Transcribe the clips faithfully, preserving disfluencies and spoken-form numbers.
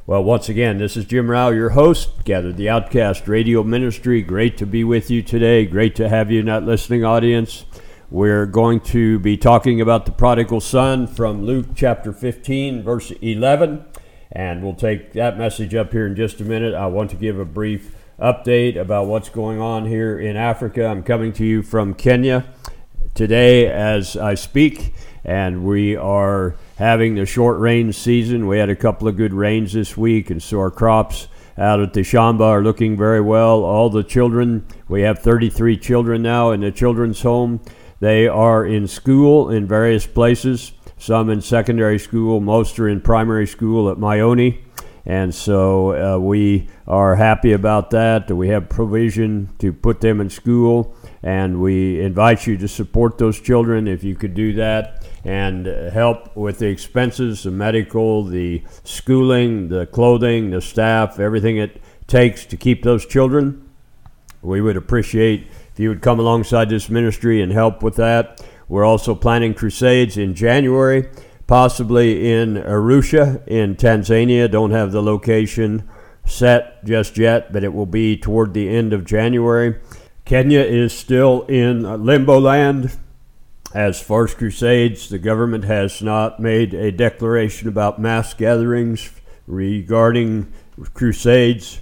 Well, once again, this is Jim Rao, your host, Gathered the Outcast Radio Ministry. Great to be with you today. Great to have you in that listening audience. We're going to be talking about the prodigal son from Luke chapter fifteen, verse eleven. And we'll take that message up here in just a minute. I want to give a brief update about what's going on here in Africa. I'm coming to you from Kenya today as I speak, and we are having the short rain season. We had a couple of good rains this week, and so our crops out at the Shamba are looking very well. All the children, we have thirty-three children now in the children's home. They are in school in various places, some in secondary school, most are in primary school at Mayoni. And so uh, we are happy about that. We have provision to put them in school, and we invite you to support those children if you could do that and help with the expenses, the medical, the schooling, the clothing, the staff, everything it takes to keep those children. We would appreciate if you would come alongside this ministry and help with that. We're also planning crusades in January, possibly in Arusha in Tanzania. Don't have the location set just yet, but it will be toward the end of January. Kenya is still in limbo land. As far as crusades, the government has not made a declaration about mass gatherings regarding crusades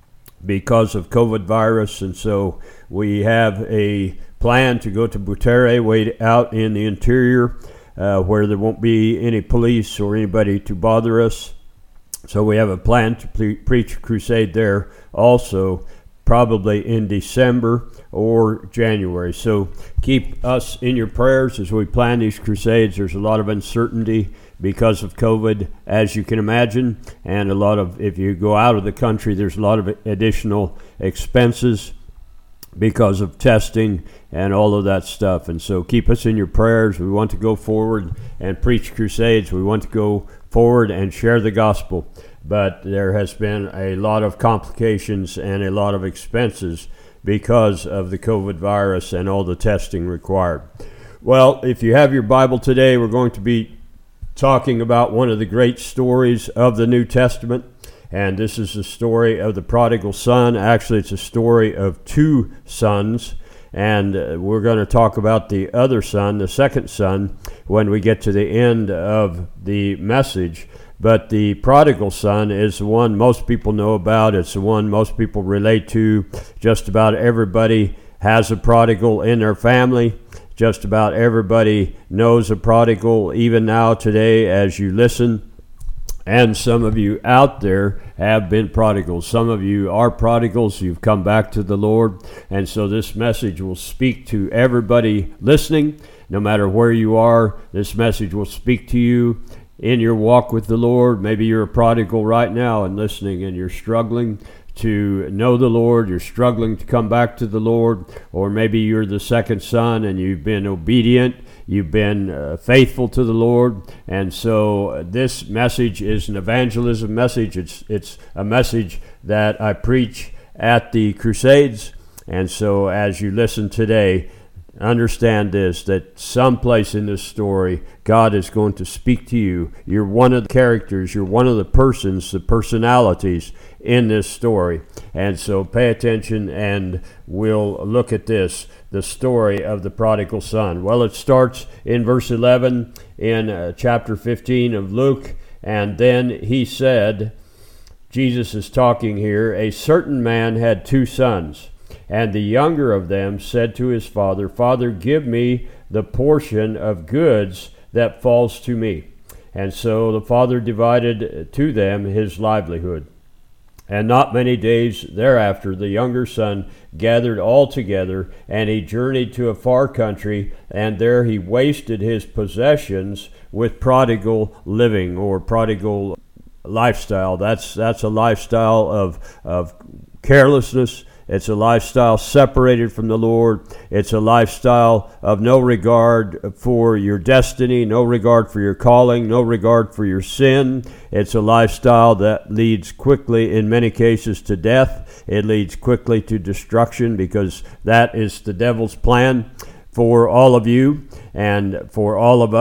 because of COVID virus, and so we have a plan to go to Butere, way out in the interior, uh, where there won't be any police or anybody to bother us. So we have a plan to pre- preach a crusade there also, probably in December or January. So keep us in your prayers as we plan these crusades. There's a lot of uncertainty because of COVID, as you can imagine, and a lot of, if you go out of the country, there's a lot of additional expenses because of testing and all of that stuff. And so keep us in your prayers. We want to go forward and preach crusades. We want to go forward and share the gospel. But there has been a lot of complications and a lot of expenses because of the COVID virus and all the testing required. Well, if you have your Bible today, we're going to be talking about one of the great stories of the New Testament. And this is the story of the prodigal son. Actually, it's a story of two sons. And uh, we're going to talk about the other son, the second son, when we get to the end of the message. But the prodigal son is the one most people know about. It's the one most people relate to. Just about everybody has a prodigal in their family. Just about everybody knows a prodigal, even now today as you listen. And some of you out there have been prodigals. Some of you are prodigals. You've come back to the Lord. And so this message will speak to everybody listening. No matter where you are, this message will speak to you in your walk with the Lord. Maybe you're a prodigal right now and listening, and you're struggling to know the Lord, you're struggling to come back to the Lord, or maybe you're the second son and you've been obedient, you've been uh, faithful to the Lord. And so uh, this message is an evangelism message. It's it's a message that I preach at the crusades. And so as you listen today, understand this, that someplace in this story, God is going to speak to you. You're one of the characters, you're one of the persons, the personalities in this story. And so pay attention, and we'll look at this, the story of the prodigal son. Well, it starts in verse eleven in uh, chapter fifteen of Luke. And then he said, Jesus is talking here, a certain man had two sons. And the younger of them said to his father, Father, give me the portion of goods that falls to me. And so the father divided to them his livelihood. And not many days thereafter, the younger son gathered all together, and he journeyed to a far country, and there he wasted his possessions with prodigal living, or prodigal lifestyle. That's that's a lifestyle of of carelessness. It's a lifestyle separated from the Lord. It's a lifestyle of no regard for your destiny, no regard for your calling, no regard for your sin. It's a lifestyle that leads quickly, in many cases, to death. It leads quickly to destruction, because that is the devil's plan for all of you and for all of us.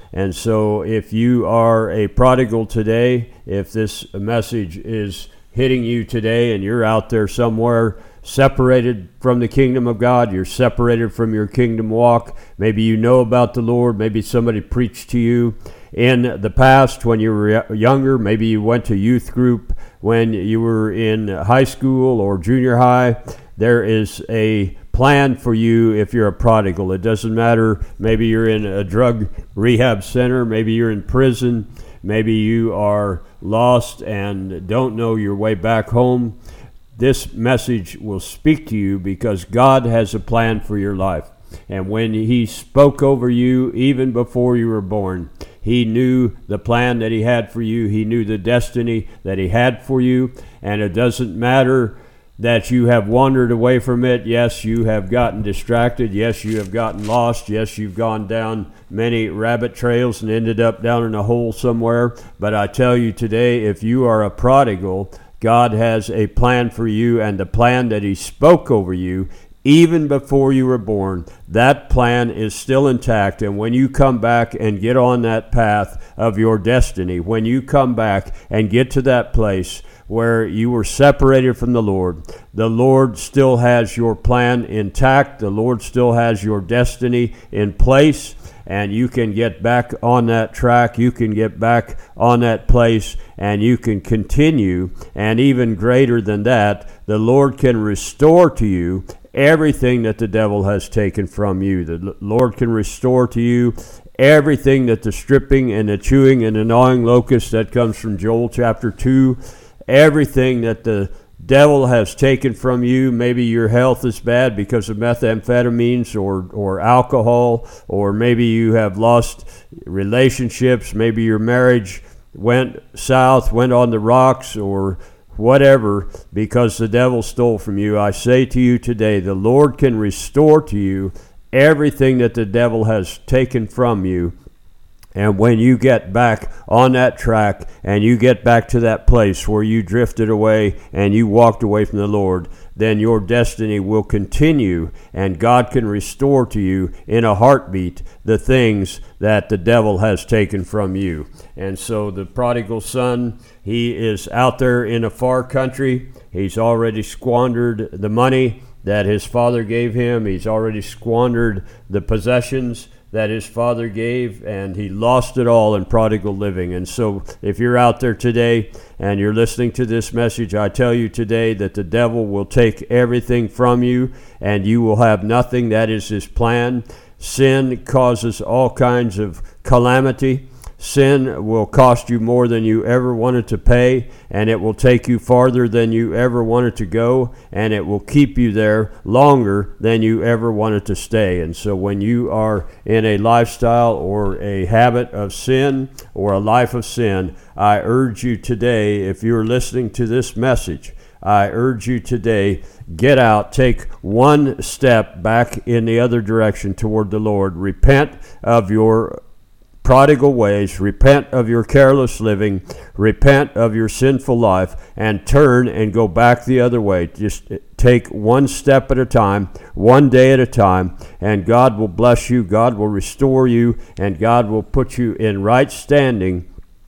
And so if you are a prodigal today, if this message is hitting you today and you're out there somewhere separated from the kingdom of God, you're separated from your kingdom walk, maybe you know about the Lord, maybe somebody preached to you in the past when you were younger, maybe you went to youth group when you were in high school or junior high, there is a plan for you if you're a prodigal. It doesn't matter, maybe you're in a drug rehab center, maybe you're in prison, maybe you are lost and don't know your way back home. This message will speak to you because God has a plan for your life. And when he spoke over you, even before you were born, he knew the plan that he had for you. He knew the destiny that he had for you. And it doesn't matter that you have wandered away from it. Yes, you have gotten distracted. Yes, you have gotten lost. Yes, you've gone down many rabbit trails and ended up down in a hole somewhere. But I tell you today, if you are a prodigal, God has a plan for you, and the plan that he spoke over you even before you were born, that plan is still intact. And when you come back and get on that path of your destiny, when you come back and get to that place where you were separated from the Lord, the Lord still has your plan intact. The Lord still has your destiny in place, and you can get back on that track. You can get back on that place, and you can continue. And even greater than that, the Lord can restore to you everything that the devil has taken from you. The Lord can restore to you everything that the stripping and the chewing and the gnawing locust that comes from Joel chapter two, everything that the devil has taken from you. Maybe your health is bad because of methamphetamines or, or alcohol, or maybe you have lost relationships. Maybe your marriage went south, went on the rocks, or whatever, because the devil stole from you. I say to you today, the Lord can restore to you everything that the devil has taken from you. And when you get back on that track and you get back to that place where you drifted away and you walked away from the Lord, then your destiny will continue, and God can restore to you in a heartbeat the things that the devil has taken from you. And so the prodigal son, he is out there in a far country. He's already squandered the money that his father gave him. He's already squandered the possessions that his father gave, and he lost it all in prodigal living. And so if you're out there today and you're listening to this message, I tell you today that the devil will take everything from you and you will have nothing. That is his plan. Sin causes all kinds of calamity. Sin will cost you more than you ever wanted to pay, and it will take you farther than you ever wanted to go, and it will keep you there longer than you ever wanted to stay. And so when you are in a lifestyle or a habit of sin or a life of sin, I urge you today, if you're listening to this message, I urge you today, get out, take one step back in the other direction toward the Lord. Repent of your prodigal ways, repent of your careless living, repent of your sinful life, and turn and go back the other way. Just take one step at a time, one day at a time, and God will bless you, God will restore you, and God will put you in right standing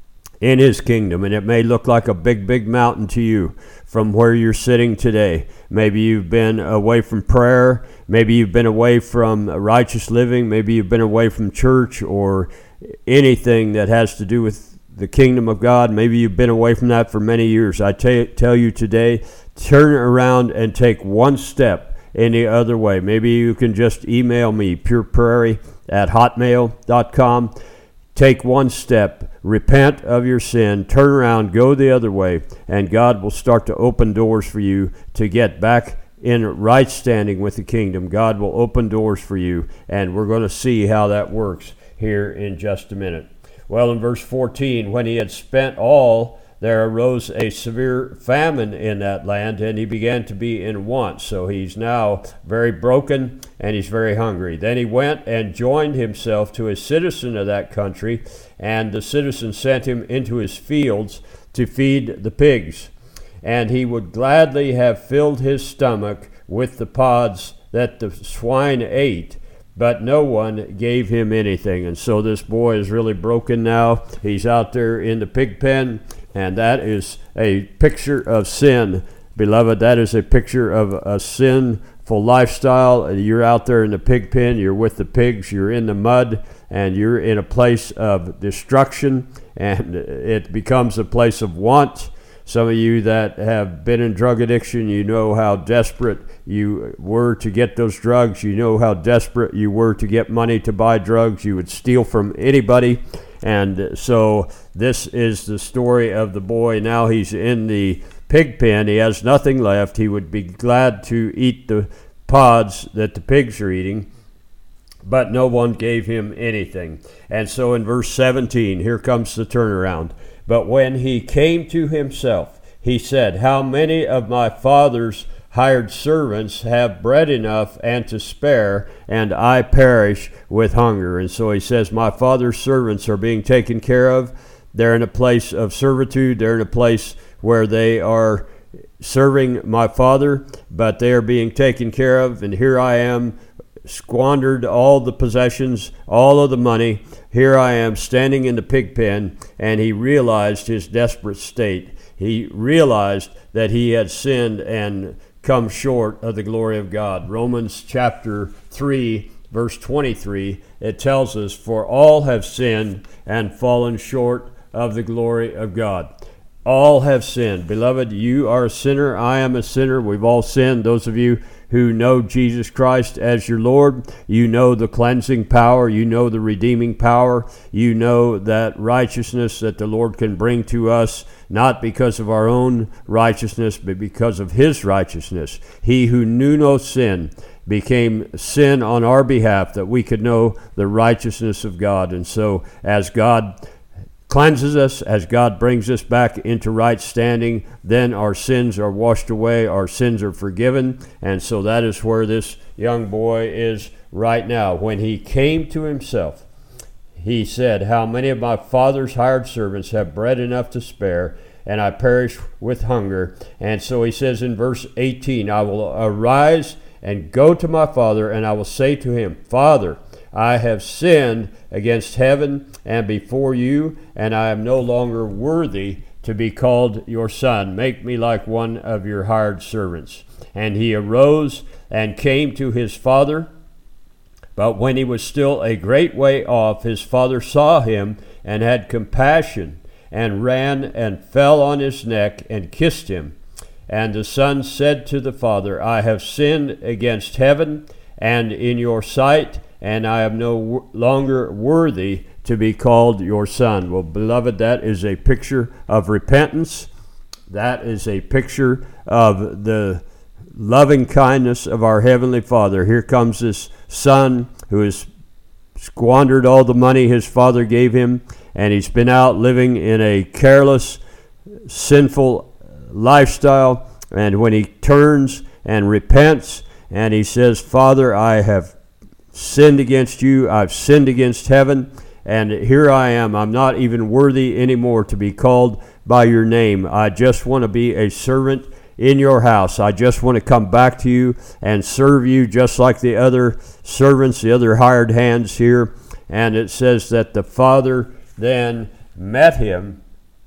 in his kingdom. And it may look like a big, big mountain to you from where you're sitting today. Maybe you've been away from prayer, maybe you've been away from righteous living, maybe you've been away from church or anything that has to do with the kingdom of God. Maybe you've been away from that for many years. I t- tell you today, turn around and take one step in the other way. Maybe you can just email me, pureprairie at hotmail dot com. Take one step, repent of your sin, turn around, go the other way, and God will start to open doors for you to get back in right standing with the kingdom. God will open doors for you, and we're going to see how that works here in just a minute. Well, in verse fourteen, when he had spent all, there arose a severe famine in that land, and he began to be in want. So he's now very broken, and he's very hungry. Then he went and joined himself to a citizen of that country, and the citizen sent him into his fields to feed the pigs. And he would gladly have filled his stomach with the pods that the swine ate, but no one gave him anything. And so this boy is really broken now. He's out there in the pig pen, and that is a picture of sin. Beloved, that is a picture of a sinful lifestyle. You're out there in the pig pen, you're with the pigs, you're in the mud, and you're in a place of destruction, and it becomes a place of want. Some of you that have been in drug addiction, you know how desperate you were to get those drugs. You know how desperate you were to get money to buy drugs. You would steal from anybody. And so this is the story of the boy. Now he's in the pig pen. He has nothing left. He would be glad to eat the pods that the pigs are eating, but no one gave him anything. And so in verse seventeen, here comes the turnaround. But when he came to himself, he said, how many of my father's hired servants have bread enough and to spare, and I perish with hunger? And so he says, my father's servants are being taken care of. They're in a place of servitude. They're in a place where they are serving my father, but they are being taken care of. And here I am, squandered all the possessions, all of the money. Here I am standing in the pig pen, and he realized his desperate state. He realized that he had sinned and come short of the glory of God. Romans chapter three, verse twenty-three, it tells us, for all have sinned and fallen short of the glory of God. All have sinned. Beloved, you are a sinner. I am a sinner. We've all sinned. Those of you who know Jesus Christ as your Lord, you know the cleansing power, you know the redeeming power, you know that righteousness that the Lord can bring to us, not because of our own righteousness, but because of his righteousness. He who knew no sin became sin on our behalf, that we could know the righteousness of God. And so as God cleanses us, as God brings us back into right standing, then our sins are washed away, our sins are forgiven. And so that is where this young boy is right now. When he came to himself, he said, how many of my father's hired servants have bread enough to spare, and I perish with hunger? And so he says in verse eighteen, I will arise and go to my father, and I will say to him, Father, I have sinned against heaven and before you, and I am no longer worthy to be called your son. Make me like one of your hired servants. And he arose and came to his father. But when he was still a great way off, his father saw him and had compassion, and ran and fell on his neck and kissed him. And the son said to the father, I have sinned against heaven and in your sight, and I am no longer worthy to be called your son. Well, beloved, that is a picture of repentance. That is a picture of the loving kindness of our Heavenly Father. Here comes this son who has squandered all the money his father gave him, and he's been out living in a careless, sinful lifestyle. And when he turns and repents, and he says, Father, I have sinned against you, I've sinned against heaven, and here I am. I'm not even worthy anymore to be called by your name. I just want to be a servant in your house. I just want to come back to you and serve you just like the other servants, the other hired hands here. And it says that the father then met him,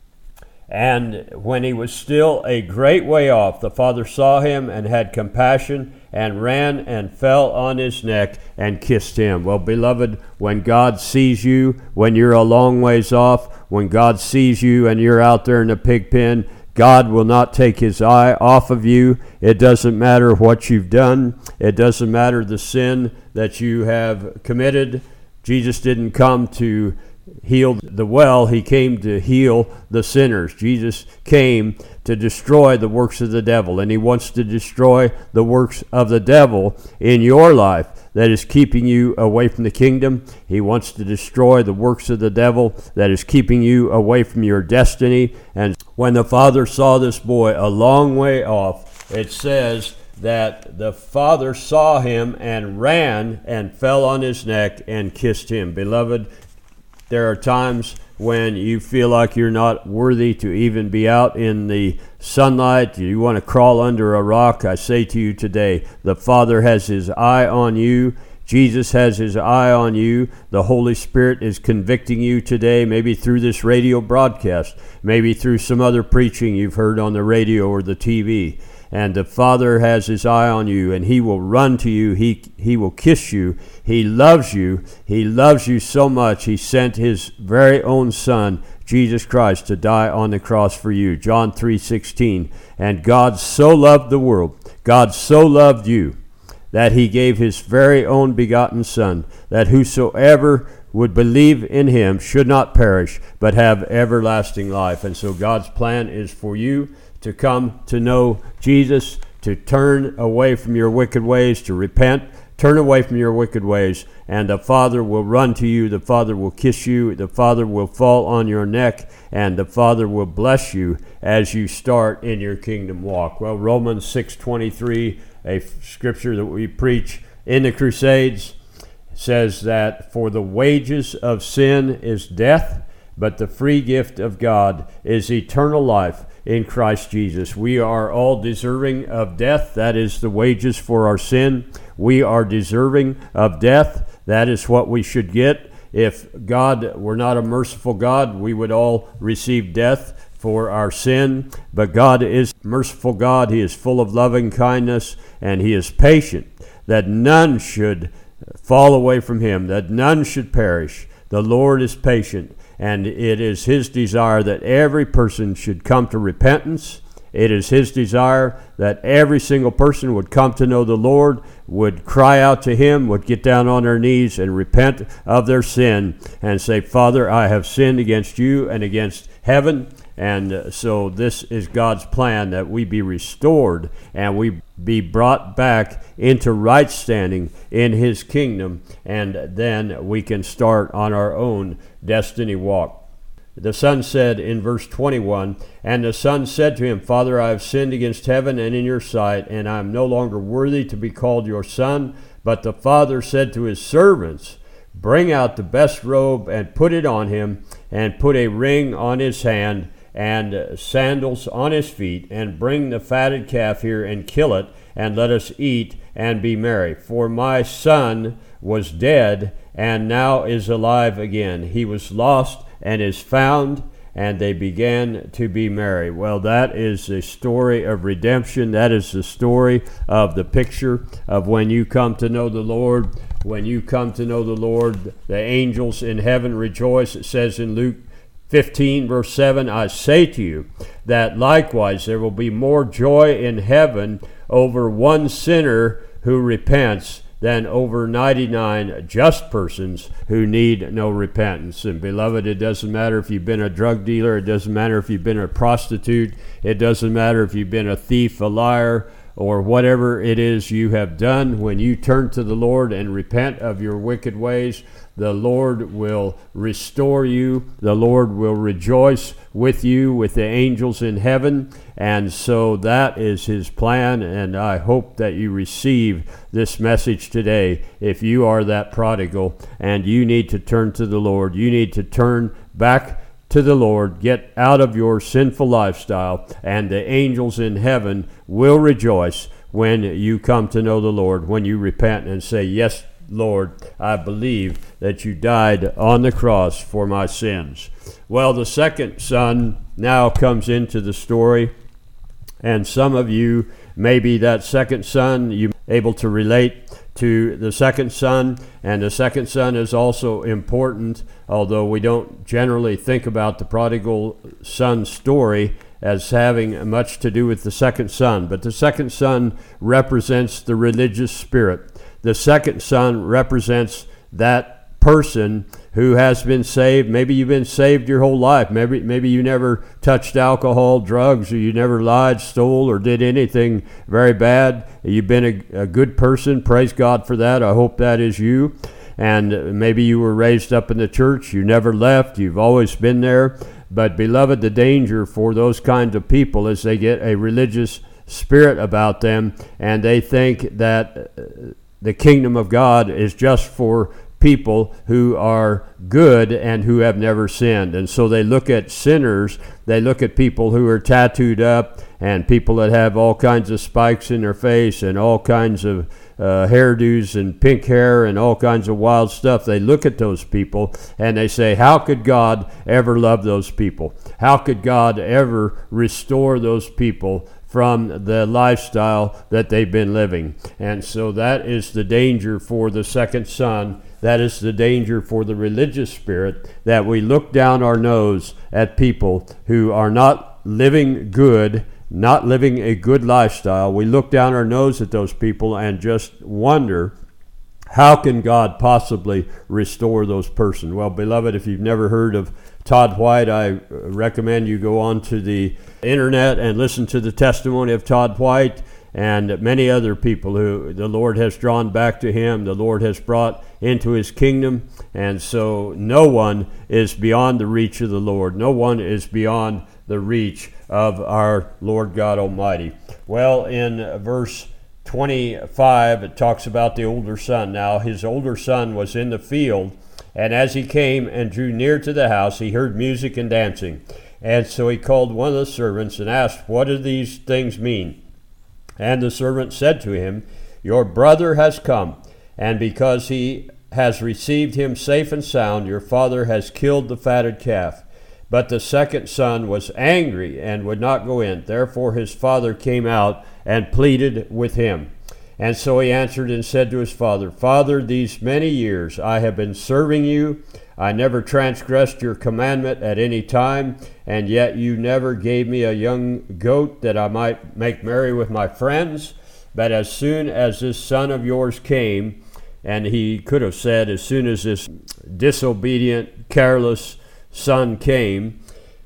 and when he was still a great way off, the father saw him and had compassion, and ran and fell on his neck and kissed him. Well, beloved, when God sees you, when you're a long ways off, when God sees you and you're out there in the pig pen, God will not take his eye off of you. It doesn't matter what you've done. It doesn't matter the sin that you have committed. Jesus didn't come to heal the well, he came to heal the sinners. Jesus came to destroy the works of the devil, and he wants to destroy the works of the devil in your life that is keeping you away from the kingdom. He wants to destroy the works of the devil that is keeping you away from your destiny. And when the father saw this boy a long way off, it says that the father saw him and ran and fell on his neck and kissed him. Beloved, there are times when you feel like you're not worthy to even be out in the sunlight. You want to crawl under a rock. I say to you today, the Father has his eye on you. Jesus has his eye on you. The Holy Spirit is convicting you today, maybe through this radio broadcast, maybe through some other preaching you've heard on the radio or the T V. And the Father has his eye on you, and he will run to you. He he will kiss you. He loves you. He loves you so much, he sent his very own Son, Jesus Christ, to die on the cross for you. John three sixteen. And God so loved the world, God so loved you, that he gave his very own begotten Son, that whosoever would believe in him should not perish, but have everlasting life. And so God's plan is for you to come to know Jesus, to turn away from your wicked ways, to repent, turn away from your wicked ways, and the Father will run to you, the Father will kiss you, the Father will fall on your neck, and the Father will bless you as you start in your kingdom walk. Well, Romans six twenty-three, a scripture that we preach in the Crusades, says that for the wages of sin is death, but the free gift of God is eternal life in Christ Jesus. We are all deserving of death. That is the wages for our sin. We are deserving of death. That is what we should get. If God were not a merciful God, we would all receive death for our sin. But God is a merciful God. He is full of loving kindness, and he is patient, that none should fall away from him, that none should perish. The Lord is patient, and it is his desire that every person should come to repentance. It is his desire that every single person would come to know the Lord, would cry out to him, would get down on their knees and repent of their sin and say, Father, I have sinned against you and against heaven. And so this is God's plan, that we be restored and we be brought back into right standing in his kingdom, and then we can start on our own destiny walk. The Son said in verse twenty-one, and the Son said to him, Father, I have sinned against heaven and in your sight, and I am no longer worthy to be called your son. But the Father said to his servants, bring out the best robe and put it on him, and put a ring on his hand and sandals on his feet, and bring the fatted calf here and kill it, and let us eat and be merry. For my son was dead and now is alive again. He was lost and is found, and they began to be merry. Well, that is the story of redemption. That is the story of the picture of when you come to know the Lord. When you come to know the Lord, the angels in heaven rejoice. It says in Luke fifteen, verse seven, I say to you that likewise there will be more joy in heaven over one sinner who repents than over ninety-nine just persons who need no repentance. And beloved, it doesn't matter if you've been a drug dealer, it doesn't matter if you've been a prostitute, it doesn't matter if you've been a thief, a liar, or whatever it is you have done. When you turn to the Lord and repent of your wicked ways, the Lord will restore you. The Lord will rejoice with you, with the angels in heaven. And so that is his plan, and I hope that you receive this message today. If you are that prodigal and you need to turn to the Lord, you need to turn back to the Lord, get out of your sinful lifestyle, and the angels in heaven will rejoice when you come to know the Lord, when you repent and say, yes, Lord, I believe that you died on the cross for my sins. Well, the second son now comes into the story, and some of you, maybe that second son, you're able to relate to the second son, and the second son is also important, although we don't generally think about the prodigal son story as having much to do with the second son. But the second son represents the religious spirit. The second son represents that person who has been saved. Maybe you've been saved your whole life. Maybe maybe you never touched alcohol, drugs, or you never lied, stole, or did anything very bad. You've been a, a good person. Praise God for that. I hope that is you. And maybe you were raised up in the church. You never left. You've always been there. But beloved, the danger for those kinds of people is they get a religious spirit about them, and they think that the kingdom of God is just for people who are good and who have never sinned. And so they look at sinners, they look at people who are tattooed up, and people that have all kinds of spikes in their face and all kinds of uh, hairdos and pink hair and all kinds of wild stuff. They look at those people and they say, how could God ever love those people? How could God ever restore those people from the lifestyle that they've been living? And so that is the danger for the second son. That is the danger for the religious spirit, that we look down our nose at people who are not living good, not living a good lifestyle. We look down our nose at those people and just wonder, how can God possibly restore those persons? Well, beloved, if you've never heard of Todd White, I recommend you go on to the internet and listen to the testimony of Todd White and many other people who the Lord has drawn back to him, the Lord has brought into his kingdom. And so no one is beyond the reach of the Lord. No one is beyond the reach of our Lord God Almighty. Well, in verse twenty-five, it talks about the older son. Now, his older son was in the field, and as he came and drew near to the house, he heard music and dancing. And so he called one of the servants and asked, what do these things mean? And the servant said to him, your brother has come, and because he has received him safe and sound, your father has killed the fatted calf. But the second son was angry and would not go in. Therefore his father came out and pleaded with him. And so he answered and said to his father, Father, these many years I have been serving you. I never transgressed your commandment at any time, and yet you never gave me a young goat that I might make merry with my friends. But as soon as this son of yours came, and he could have said, as soon as this disobedient, careless son came,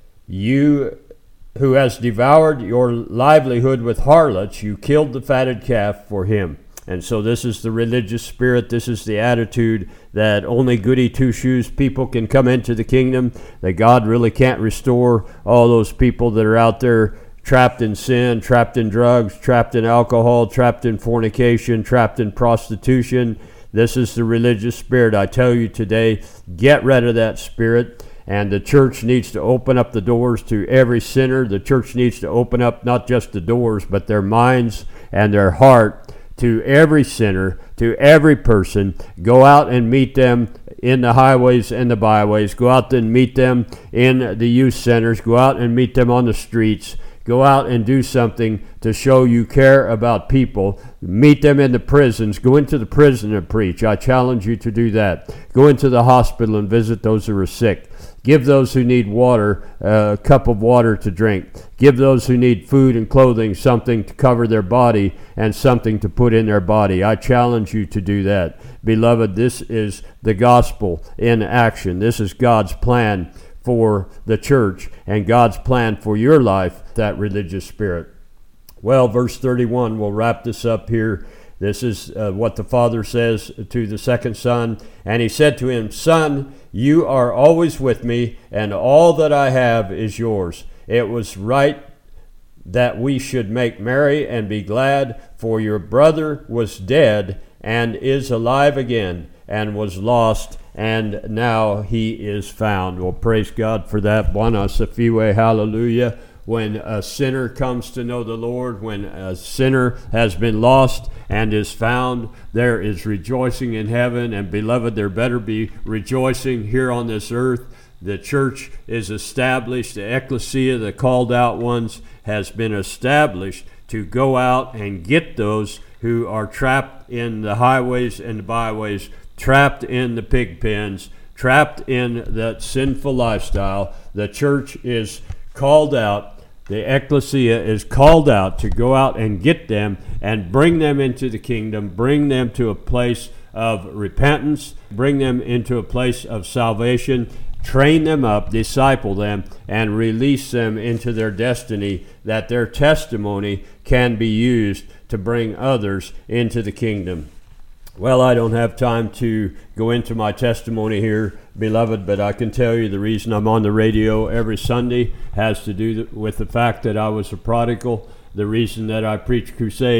you who has devoured your livelihood with harlots, you killed the fatted calf for him. And so this is the religious spirit. This is the attitude that only goody two-shoes people can come into the kingdom, that God really can't restore all those people that are out there trapped in sin, trapped in drugs, trapped in alcohol, trapped in fornication, trapped in prostitution. This is the religious spirit. I tell you today, get rid of that spirit. And the church needs to open up the doors to every sinner. The church needs to open up not just the doors, but their minds and their heart to every sinner, to every person. Go out and meet them in the highways and the byways. Go out and meet them in the youth centers. Go out and meet them on the streets. Go out and do something to show you care about people. Meet them in the prisons. Go into the prison and preach. I challenge you to do that. Go into the hospital and visit those who are sick. Give those who need water uh, a cup of water to drink. Give those who need food and clothing something to cover their body and something to put in their body. I challenge you to do that. Beloved, this is the gospel in action. This is God's plan for the church and God's plan for your life, that religious spirit. Well, verse thirty-one, we'll wrap this up here. This is uh, what the father says to the second son. And he said to him, Son, you are always with me, and all that I have is yours. It was right that we should make merry and be glad, for your brother was dead and is alive again, and was lost, and now he is found. Well, praise God for that. Buona Safiwe, hallelujah. When a sinner comes to know the Lord, when a sinner has been lost and is found, there is rejoicing in heaven. And beloved, there better be rejoicing here on this earth. The church is established. The ecclesia, the called out ones, has been established to go out and get those who are trapped in the highways and the byways, trapped in the pig pens, trapped in that sinful lifestyle. The church is called out. The ecclesia is called out to go out and get them and bring them into the kingdom, bring them to a place of repentance, bring them into a place of salvation, train them up, disciple them, and release them into their destiny, that their testimony can be used to bring others into the kingdom. Well, I don't have time to go into my testimony here, beloved, but I can tell you the reason I'm on the radio every Sunday has to do with the fact that I was a prodigal. The reason that I preach crusades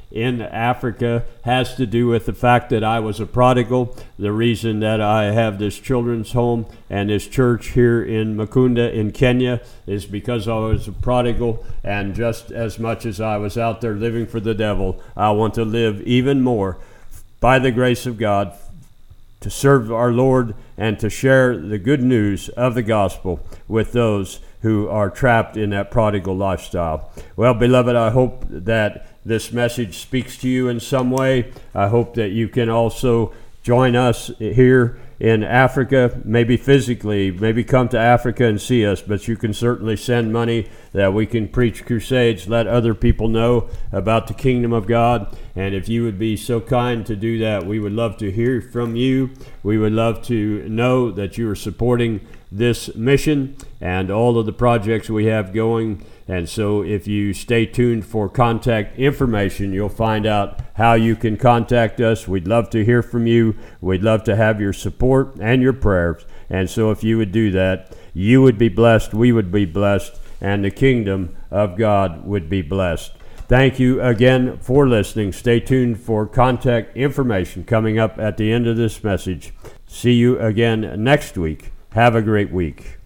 in Africa has to do with the fact that I was a prodigal. The reason that I have this children's home and this church here in Mukunda in Kenya is because I was a prodigal, and just as much as I was out there living for the devil, I want to live even more by the grace of God to serve our Lord and to share the good news of the gospel with those who are trapped in that prodigal lifestyle. Well, beloved, I hope that this message speaks to you in some way. I hope that you can also join us here in Africa, maybe physically, maybe come to Africa and see us, but you can certainly send money that we can preach crusades, let other people know about the kingdom of God. And if you would be so kind to do that, we would love to hear from you. We would love to know that you are supporting this mission and all of the projects we have going. And so if you stay tuned for contact information, you'll find out how you can contact us. We'd love to hear from you. We'd love to have your support and your prayers. And so if you would do that, you would be blessed, we would be blessed, and the kingdom of God would be blessed. Thank you again for listening. Stay tuned for contact information coming up at the end of this message. See you again next week. Have a great week.